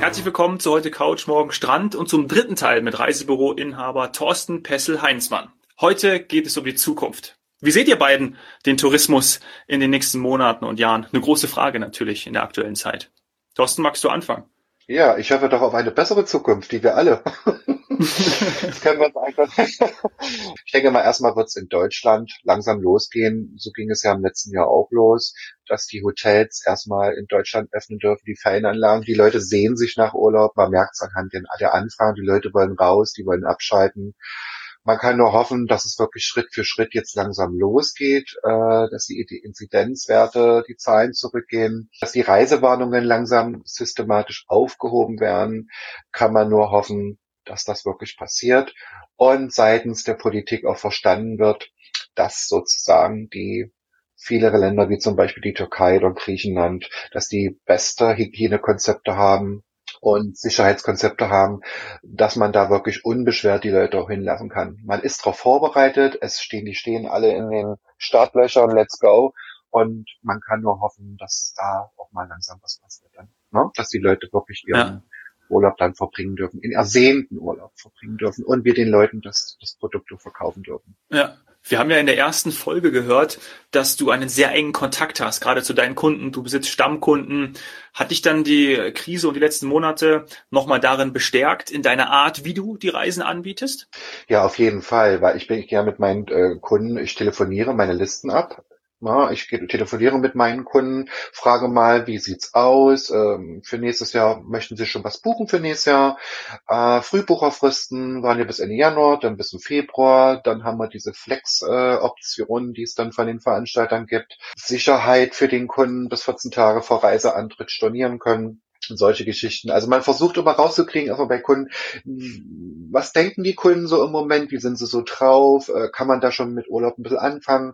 Herzlich willkommen zu heute Couch, morgen Strand und zum dritten Teil mit Reisebüro-Inhaber Thorsten Pessel-Heinzmann. Heute geht es um die Zukunft. Wie seht ihr beiden den Tourismus in den nächsten Monaten und Jahren? Eine große Frage natürlich in der aktuellen Zeit. Thorsten, magst du anfangen? Ja, ich hoffe doch auf eine bessere Zukunft, die wir alle. Das können wir uns einfach. Ich denke mal, erstmal wird es in Deutschland langsam losgehen. So ging es ja im letzten Jahr auch los, dass die Hotels erstmal in Deutschland öffnen dürfen, die Ferienanlagen. Die Leute sehen sich nach Urlaub. Man merkt es anhand der Anfragen. Die Leute wollen raus, die wollen abschalten. Man kann nur hoffen, dass es wirklich Schritt für Schritt jetzt langsam losgeht, dass die Inzidenzwerte, die Zahlen zurückgehen, dass die Reisewarnungen langsam systematisch aufgehoben werden. Kann man nur hoffen, dass das wirklich passiert und seitens der Politik auch verstanden wird, dass sozusagen die viele Länder wie zum Beispiel die Türkei oder Griechenland, dass die beste Hygienekonzepte haben und Sicherheitskonzepte haben, dass man da wirklich unbeschwert die Leute auch hinlassen kann. Man ist darauf vorbereitet, die stehen alle in den Startlöchern, let's go. Und man kann nur hoffen, dass da auch mal langsam was passiert dann. Ne? Dass die Leute wirklich ihren Urlaub dann verbringen dürfen, in ersehnten Urlaub verbringen dürfen und wir den Leuten das Produkt verkaufen dürfen. Ja. Wir haben ja in der ersten Folge gehört, dass du einen sehr engen Kontakt hast, gerade zu deinen Kunden. Du besitzt Stammkunden. Hat dich dann die Krise und die letzten Monate nochmal darin bestärkt, in deiner Art, wie du die Reisen anbietest? Ja, auf jeden Fall, weil ich gehe mit meinen Kunden, ich telefoniere meine Listen ab. Ja, ich telefoniere mit meinen Kunden, frage mal, wie sieht's aus? Für nächstes Jahr möchten Sie schon was buchen für nächstes Jahr? Frühbucherfristen waren ja bis Ende Januar, dann bis im Februar. Dann haben wir diese Flex-Optionen, die es dann von den Veranstaltern gibt. Sicherheit für den Kunden bis 14 Tage vor Reiseantritt stornieren können. Und solche Geschichten. Also man versucht immer rauszukriegen, also bei Kunden, was denken die Kunden so im Moment? Wie sind sie so drauf? Kann man da schon mit Urlaub ein bisschen anfangen?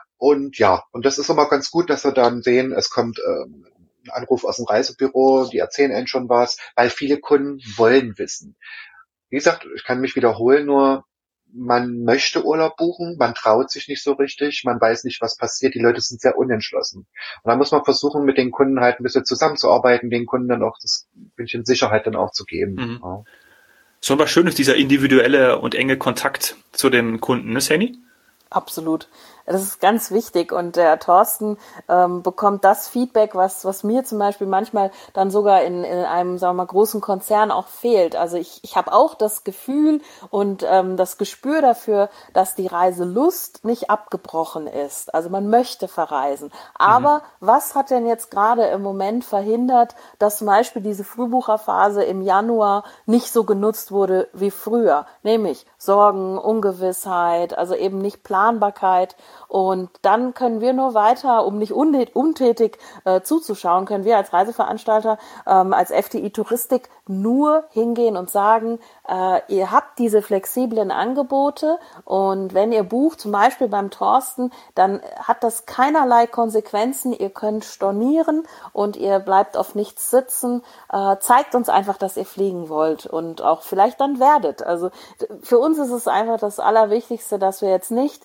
Und ja, und das ist immer ganz gut, dass wir dann sehen, es kommt ein Anruf aus dem Reisebüro, die erzählen einem schon was, weil viele Kunden wollen wissen. Wie gesagt, ich kann mich wiederholen, nur man möchte Urlaub buchen, man traut sich nicht so richtig, man weiß nicht, was passiert, die Leute sind sehr unentschlossen. Und da muss man versuchen, mit den Kunden halt ein bisschen zusammenzuarbeiten, den Kunden dann auch das bisschen Sicherheit dann auch zu geben. Mhm. Ja. Schon was Schönes, dieser individuelle und enge Kontakt zu den Kunden, ne, Sani? Absolut. Das ist ganz wichtig und der Thorsten bekommt das Feedback, was mir zum Beispiel manchmal dann sogar in einem, sagen wir mal, großen Konzern auch fehlt. Also ich habe auch das Gefühl und das Gespür dafür, dass die Reiselust nicht abgebrochen ist. Also man möchte verreisen. Aber was hat denn jetzt gerade im Moment verhindert, dass zum Beispiel diese Frühbucherphase im Januar nicht so genutzt wurde wie früher? Nämlich Sorgen, Ungewissheit, also eben nicht Planbarkeit. Und dann können wir nur weiter, um nicht untätig zuzuschauen, können wir als Reiseveranstalter, als FDI Touristik nur hingehen und sagen, ihr habt diese flexiblen Angebote und wenn ihr bucht, zum Beispiel beim Thorsten, dann hat das keinerlei Konsequenzen. Ihr könnt stornieren und ihr bleibt auf nichts sitzen. Zeigt uns einfach, dass ihr fliegen wollt und auch vielleicht dann werdet. Also für uns ist es einfach das Allerwichtigste, dass wir jetzt nicht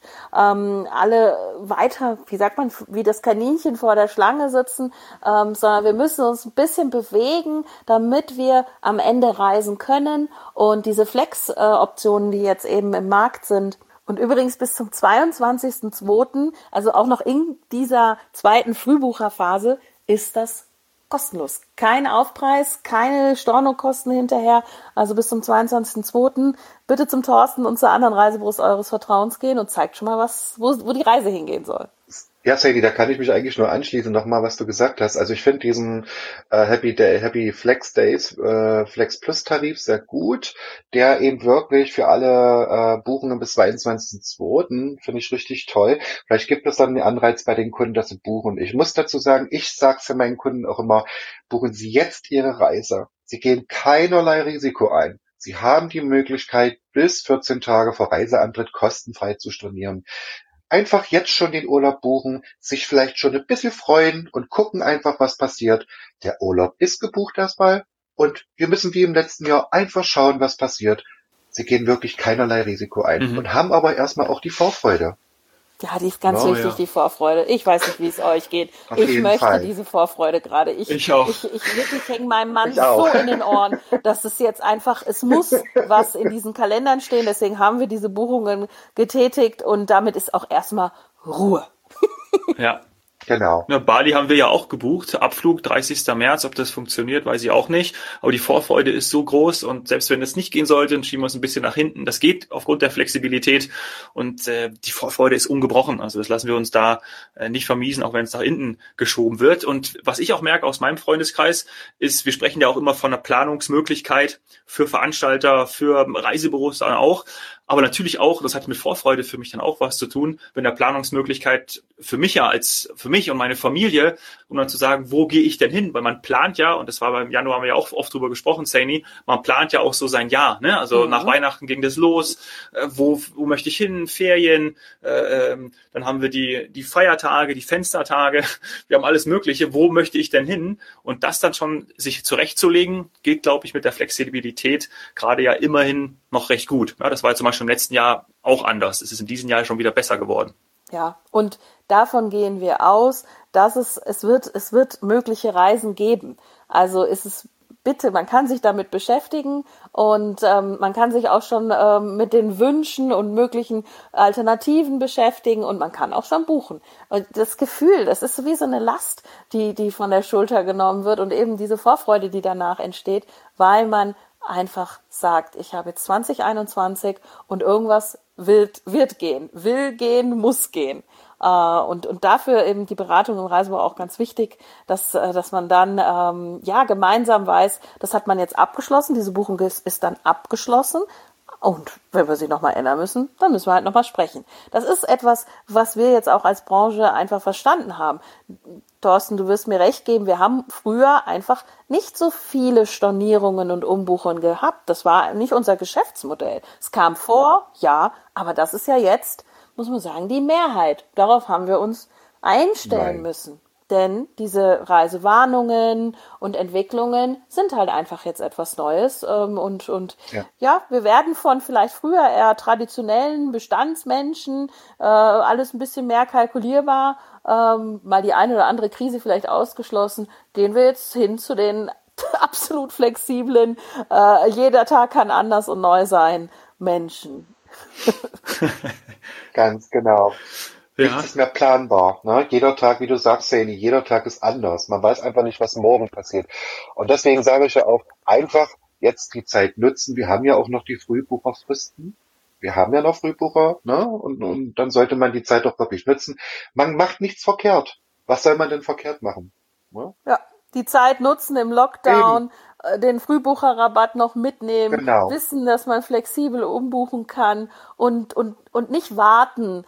alle weiter, wie sagt man, wie das Kaninchen vor der Schlange sitzen, sondern wir müssen uns ein bisschen bewegen, damit wir am Ende reisen können. Und diese Flex-Optionen, die jetzt eben im Markt sind, und übrigens bis zum 22.02., also auch noch in dieser zweiten Frühbucherphase, ist das kostenlos. Kein Aufpreis, keine Stornokosten hinterher. Also bis zum 22.02. bitte zum Thorsten und zu anderen Reisebüros eures Vertrauens gehen und zeigt schon mal, wo die Reise hingehen soll. Ja, Sadie, da kann ich mich eigentlich nur anschließen, nochmal, was du gesagt hast. Also ich finde diesen Happy Flex Days, Flex Plus Tarif sehr gut, der eben wirklich für alle Buchungen bis 22.02. finde ich richtig toll. Vielleicht gibt es dann einen Anreiz bei den Kunden, dass sie buchen. Ich muss dazu sagen, ich sage für meinen Kunden auch immer, buchen Sie jetzt Ihre Reise. Sie gehen keinerlei Risiko ein. Sie haben die Möglichkeit, bis 14 Tage vor Reiseantritt kostenfrei zu stornieren. Einfach jetzt schon den Urlaub buchen, sich vielleicht schon ein bisschen freuen und gucken einfach, was passiert. Der Urlaub ist gebucht erstmal und wir müssen wie im letzten Jahr einfach schauen, was passiert. Sie gehen wirklich keinerlei Risiko ein und haben aber erstmal auch die Vorfreude. Ja, die ist ganz wichtig, die Vorfreude. Ich weiß nicht, wie es euch geht. Ich möchte diese Vorfreude gerade. Ich auch. Ich wirklich hänge meinem Mann so in den Ohren, dass es jetzt einfach, es muss was in diesen Kalendern stehen. Deswegen haben wir diese Buchungen getätigt und damit ist auch erstmal Ruhe. Ja. Genau. Ja, Bali haben wir ja auch gebucht. Abflug 30. März. Ob das funktioniert, weiß ich auch nicht. Aber die Vorfreude ist so groß und selbst wenn es nicht gehen sollte, dann schieben wir es ein bisschen nach hinten. Das geht aufgrund der Flexibilität und die Vorfreude ist ungebrochen. Also das lassen wir uns da nicht vermiesen, auch wenn es nach hinten geschoben wird. Und was ich auch merke aus meinem Freundeskreis ist, wir sprechen ja auch immer von einer Planungsmöglichkeit für Veranstalter, für Reisebüros dann auch. Aber natürlich auch, das hat mit Vorfreude für mich dann auch was zu tun, wenn der Planungsmöglichkeit für mich für mich und meine Familie, um dann zu sagen, wo gehe ich denn hin? Weil man plant ja, und das war beim Januar, haben wir ja auch oft drüber gesprochen, Saini, man plant ja auch so sein Jahr, ne? Also nach Weihnachten ging das los, wo möchte ich hin? Ferien, dann haben wir die Feiertage, die Fenstertage, wir haben alles Mögliche, wo möchte ich denn hin? Und das dann schon sich zurechtzulegen, geht, glaube ich, mit der Flexibilität gerade ja immerhin noch recht gut. Ja, das war zum Beispiel im letzten Jahr auch anders. Es ist in diesem Jahr schon wieder besser geworden. Ja, und davon gehen wir aus, dass es wird mögliche Reisen geben. Also ist es bitte, man kann sich damit beschäftigen und man kann sich auch schon mit den Wünschen und möglichen Alternativen beschäftigen und man kann auch schon buchen. Und das Gefühl, das ist wie so eine Last, die von der Schulter genommen wird und eben diese Vorfreude, die danach entsteht, weil man einfach sagt, ich habe jetzt 2021 und irgendwas will gehen, muss gehen. Und dafür eben die Beratung im Reisebüro auch ganz wichtig, dass man dann gemeinsam weiß, das hat man jetzt abgeschlossen, diese Buchung ist dann abgeschlossen. Und wenn wir sie nochmal ändern müssen, dann müssen wir halt nochmal sprechen. Das ist etwas, was wir jetzt auch als Branche einfach verstanden haben. Thorsten, du wirst mir recht geben, wir haben früher einfach nicht so viele Stornierungen und Umbuchungen gehabt. Das war nicht unser Geschäftsmodell. Es kam vor, ja, aber das ist ja jetzt, muss man sagen, die Mehrheit. Darauf haben wir uns einstellen müssen. Denn diese Reisewarnungen und Entwicklungen sind halt einfach jetzt etwas Neues. Und wir werden von vielleicht früher eher traditionellen Bestandsmenschen alles ein bisschen mehr kalkulierbar, mal die eine oder andere Krise vielleicht ausgeschlossen, gehen wir jetzt hin zu den absolut flexiblen, jeder Tag kann anders und neu sein, Menschen. Ganz genau. Nichts ist mehr planbar. Ne? Jeder Tag, wie du sagst, Saini, jeder Tag ist anders. Man weiß einfach nicht, was morgen passiert. Und deswegen sage ich ja auch, einfach jetzt die Zeit nutzen. Wir haben ja auch noch die Frühbucherfristen. Wir haben ja noch Frühbucher, ne? Und dann sollte man die Zeit doch wirklich nutzen. Man macht nichts verkehrt. Was soll man denn verkehrt machen? Ne? Ja, die Zeit nutzen im Lockdown, den Frühbucherrabatt noch mitnehmen, wissen, dass man flexibel umbuchen kann und nicht warten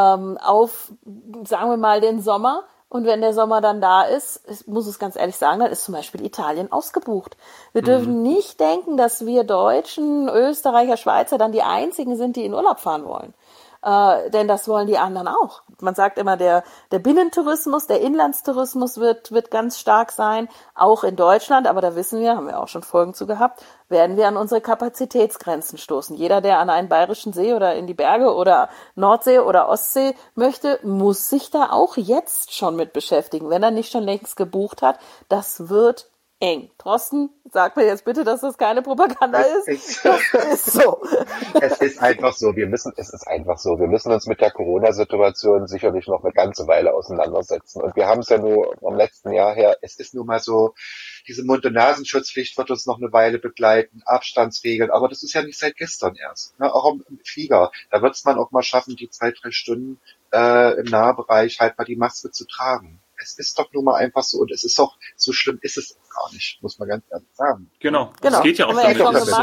auf, sagen wir mal, den Sommer. Und wenn der Sommer dann da ist, muss es ganz ehrlich sagen, dann ist zum Beispiel Italien ausgebucht. Wir dürfen nicht denken, dass wir Deutschen, Österreicher, Schweizer dann die einzigen sind, die in Urlaub fahren wollen. Denn das wollen die anderen auch. Man sagt immer, der Binnentourismus, der Inlandstourismus wird ganz stark sein, auch in Deutschland, aber da wissen wir, haben wir auch schon Folgen zu gehabt, werden wir an unsere Kapazitätsgrenzen stoßen. Jeder, der an einen bayerischen See oder in die Berge oder Nordsee oder Ostsee möchte, muss sich da auch jetzt schon mit beschäftigen, wenn er nicht schon längst gebucht hat. Das wird eng. Thorsten, sag mir jetzt bitte, dass das keine Propaganda ist. Das ist so. Es ist einfach so. Es ist einfach so. Wir müssen uns mit der Corona-Situation sicherlich noch eine ganze Weile auseinandersetzen. Und wir haben es ja nur vom letzten Jahr her. Es ist nun mal so, diese Mund-und-Nasenschutzpflicht wird uns noch eine Weile begleiten, Abstandsregeln. Aber das ist ja nicht seit gestern erst. Ne? Auch im Flieger. Da wird es man auch mal schaffen, die 2-3 Stunden im Nahbereich halt mal die Maske zu tragen. Es ist doch nun mal einfach so und es ist auch, so schlimm ist es gar nicht, muss man ganz ehrlich sagen. Genau. Das geht ja auch damit.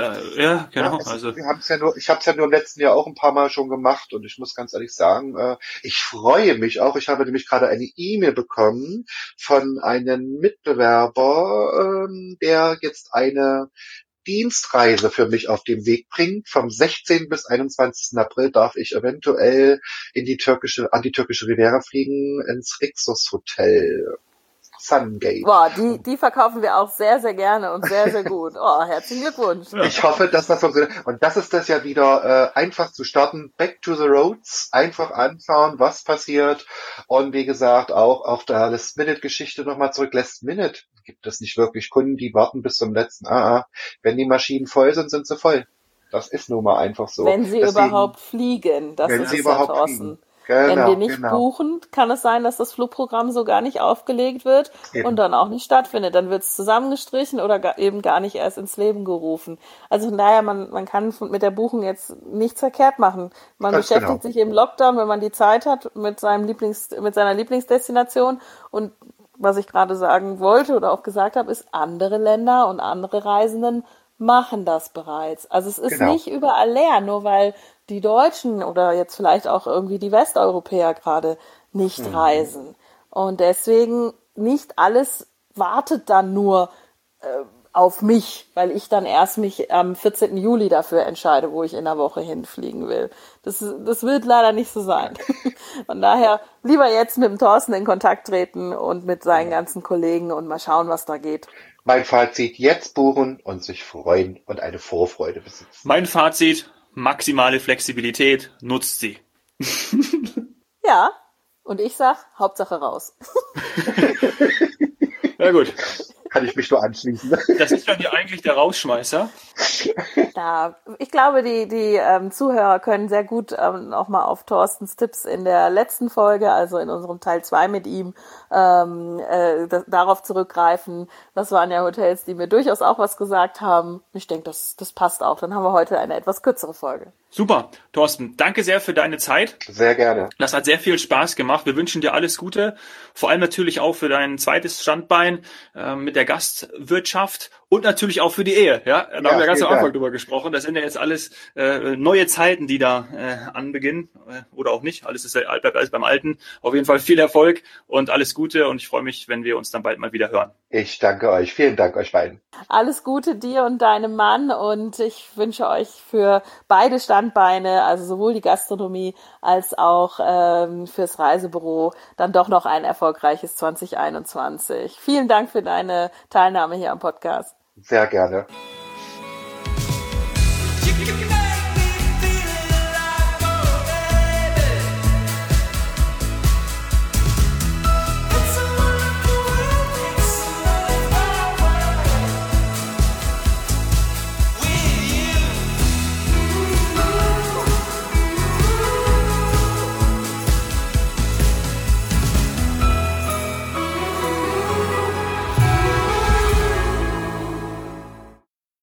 Ja, genau. Wir haben es ja nur, ich habe es ja nur im letzten Jahr auch ein paar Mal schon gemacht und ich muss ganz ehrlich sagen, ich freue mich auch. Ich habe nämlich gerade eine E-Mail bekommen von einem Mitbewerber, der jetzt eine Dienstreise für mich auf den Weg bringt. Vom 16. bis 21. April darf ich eventuell an die türkische Riviera fliegen, ins Rixos Hotel. Sungate. Boah, die verkaufen wir auch sehr, sehr gerne und sehr, sehr gut. Oh, herzlichen Glückwunsch. Ich hoffe, dass das funktioniert. Und das ist das ja wieder, einfach zu starten, back to the roads, einfach anschauen, was passiert. Und wie gesagt, auch auf der Last-Minute-Geschichte nochmal zurück. Last-Minute gibt es nicht wirklich Kunden, die warten bis zum letzten. Wenn die Maschinen voll sind, sind sie voll. Das ist nun mal einfach so. Wenn sie Deswegen, überhaupt fliegen, das wenn ist sie es ja, überhaupt Thorsten. fliegen. Wenn wir Genau, nicht genau. buchen, kann es sein, dass das Flugprogramm so gar nicht aufgelegt wird Eben. und dann auch nicht stattfindet. Dann wird es zusammengestrichen oder eben gar nicht erst ins Leben gerufen. Also von daher, man kann mit der Buchung jetzt nichts verkehrt machen. Man Ganz beschäftigt genau. sich im Lockdown, wenn man die Zeit hat, mit seiner Lieblingsdestination. Und was ich gerade sagen wollte oder auch gesagt habe, ist, andere Länder und andere Reisenden machen das bereits. Also es ist Genau. nicht überall leer, nur weil die Deutschen oder jetzt vielleicht auch irgendwie die Westeuropäer gerade nicht reisen. Und deswegen nicht alles wartet dann nur auf mich, weil ich dann erst mich am 14. Juli dafür entscheide, wo ich in der Woche hinfliegen will. Das wird leider nicht so sein. Von daher lieber jetzt mit dem Thorsten in Kontakt treten und mit seinen ganzen Kollegen und mal schauen, was da geht. Mein Fazit, jetzt buchen und sich freuen und eine Vorfreude besitzen. Mein Fazit, maximale Flexibilität, nutzt sie. Ja, und ich sag, Hauptsache raus. Ja gut, Kann ich mich nur anschließen. das ist dann ja eigentlich der Rausschmeißer. Ja, ich glaube, die Zuhörer können sehr gut auch mal auf Thorstens Tipps in der letzten Folge, also in unserem Teil 2 mit ihm, darauf zurückgreifen. Das waren ja Hotels, die mir durchaus auch was gesagt haben. Ich denke, das passt auch. Dann haben wir heute eine etwas kürzere Folge. Super, Thorsten, danke sehr für deine Zeit. Sehr gerne. Das hat sehr viel Spaß gemacht. Wir wünschen dir alles Gute, vor allem natürlich auch für dein zweites Standbein mit der Gastwirtschaft und natürlich auch für die Ehe. Ja, da haben wir ganz am vielen Anfang Dank. drüber gesprochen. Das sind ja jetzt alles neue Zeiten, die da anbeginnen oder auch nicht. Bleibt alles beim Alten. Auf jeden Fall viel Erfolg und alles Gute und ich freue mich, wenn wir uns dann bald mal wieder hören. Ich danke euch. Vielen Dank euch beiden. Alles Gute dir und deinem Mann und ich wünsche euch für beide Standbeine, also sowohl die Gastronomie als auch fürs Reisebüro, dann doch noch ein erfolgreiches 2021. Vielen Dank für deine Teilnahme hier am Podcast. Sehr gerne.